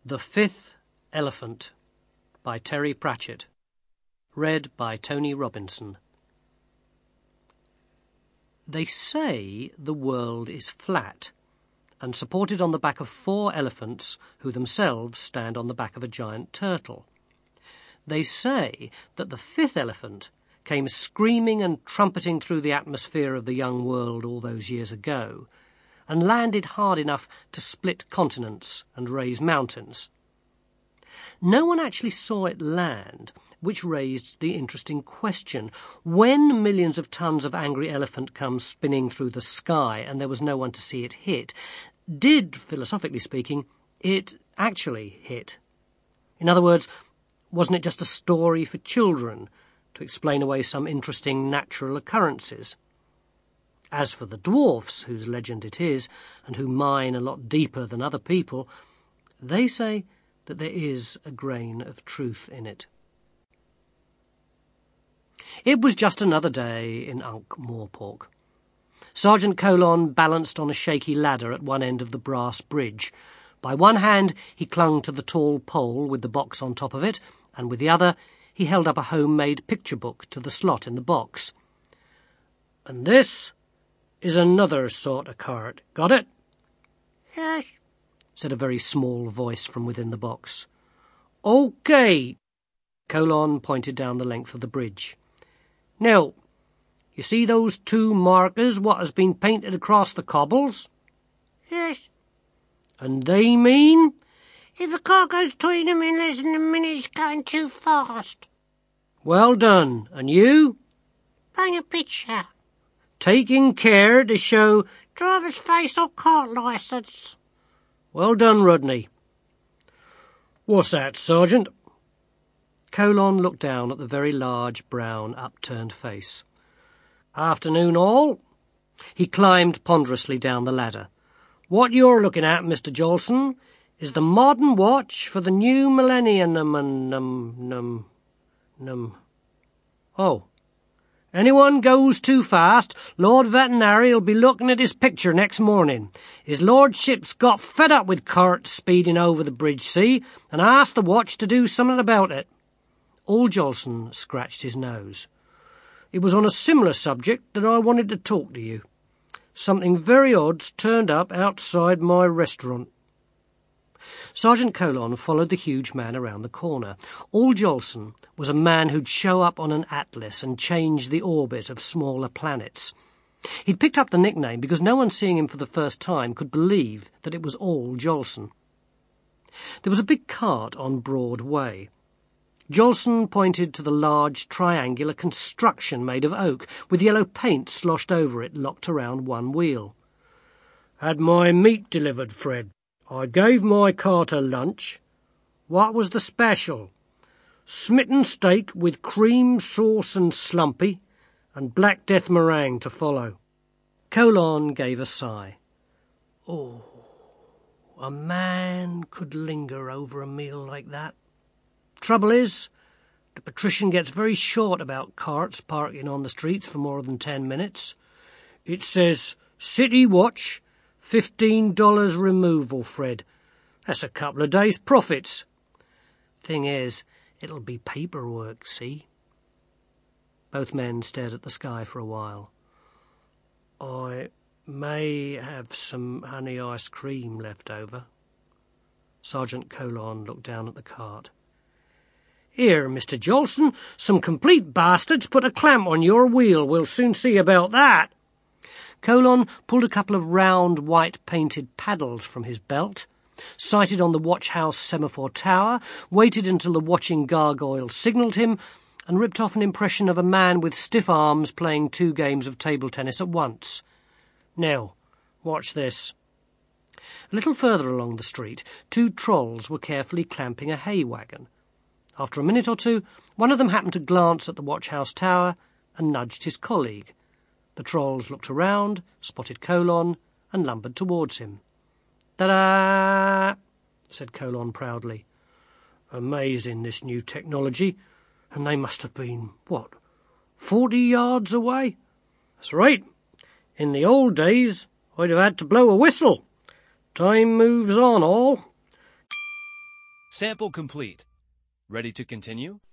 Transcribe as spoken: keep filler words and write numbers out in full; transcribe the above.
The Fifth Elephant by Terry Pratchett. Read by Tony Robinson. They say the world is flat and supported on the back of four elephants who themselves stand on the back of a giant turtle. They say that the fifth elephant came screaming and trumpeting through the atmosphere of the young world all those years ago, and landed hard enough to split continents and raise mountains. No one actually saw it land, which raised the interesting question: when millions of tons of angry elephant come spinning through the sky and there was no one to see it hit, did, philosophically speaking, it actually hit? In other words, wasn't it just a story for children to explain away some interesting natural occurrences? As for the dwarfs, whose legend it is, and who mine a lot deeper than other people, they say that there is a grain of truth in it. It was just another day in Ankh-Morpork. Sergeant Colon balanced on a shaky ladder at one end of the brass bridge. By one hand he clung to the tall pole with the box on top of it, and with the other he held up a homemade picture book to the slot in the box. "And this is another sort of cart. Got it?" "Yes," said a very small voice from within the box. "OK." Colon pointed down the length of the bridge. "Now, you see those two markers what has been painted across the cobbles?" "Yes." "And they mean?" "If a car goes between them in less than a minute, it's going too fast." "Well done. And you?" "Paint a picture. Taking care to show driver's face or cart licence." "Well done, Rodney." "What's that, Sergeant?" Colon looked down at the very large, brown, upturned face. "Afternoon, all." He climbed ponderously down the ladder. "What you're looking at, Mister Jolson, is the modern watch for the new millennium. Num, num, num, num. Oh. Anyone goes too fast, Lord Veterinary'll be looking at his picture next morning. His lordship's got fed up with carts speeding over the bridge, see, and asked the watch to do something about it." Old Jolson scratched his nose. "It was on a similar subject that I wanted to talk to you. Something very odd's turned up outside my restaurant." Sergeant Colon followed the huge man around the corner. Old Jolson was a man who'd show up on an atlas and change the orbit of smaller planets. He'd picked up the nickname because no one seeing him for the first time could believe that it was all Jolson. There was a big cart on Broadway. Jolson pointed to the large triangular construction made of oak, with yellow paint sloshed over it, locked around one wheel. "Had my meat delivered, Fred. I gave my carter lunch." "What was the special?" "Smitten steak with cream sauce and slumpy, and Black Death meringue to follow." Colon gave a sigh. "Oh, a man could linger over a meal like that. Trouble is, the patrician gets very short about carts parking on the streets for more than ten minutes. It says, 'City watch, fifteen dollars removal, Fred.' That's a couple of days' profits." "Thing is, it'll be paperwork, see?" Both men stared at the sky for a while. "I may have some honey ice cream left over." Sergeant Colon looked down at the cart. "Here, Mister Jolson, some complete bastards put a clamp on your wheel. We'll soon see about that." Colon pulled a couple of round, white-painted paddles from his belt, sighted on the watch-house semaphore tower, waited until the watching gargoyle signalled him, and ripped off an impression of a man with stiff arms playing two games of table tennis at once. "Now, watch this." A little further along the street, two trolls were carefully clamping a hay wagon. After a minute or two, one of them happened to glance at the watch-house tower and nudged his colleague. The trolls looked around, spotted Colon, and lumbered towards him. "Ta-da!" said Colon proudly. "Amazing, this new technology. And they must have been, what, forty yards away?" "That's right. In the old days, I'd have had to blow a whistle. Time moves on, all." Sample complete. Ready to continue?